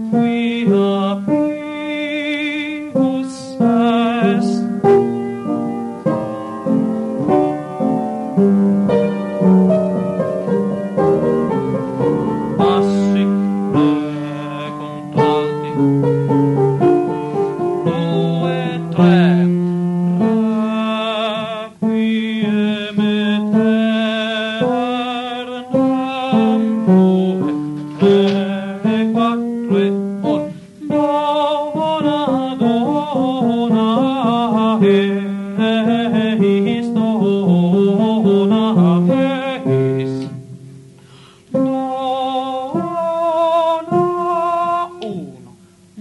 quia pius est. Assic contralti 2, 3 requiem aeternam 2, 3, 4 e 1 dona dona eis dona eis dona uno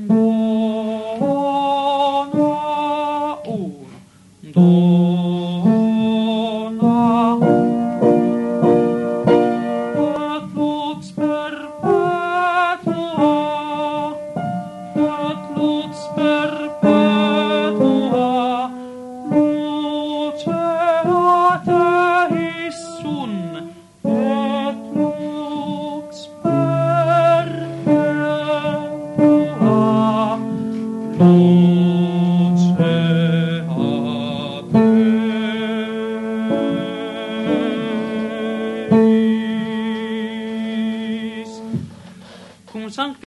dona et lux perpetua luce ateis sun et lux perpetua luce ateis cum sancti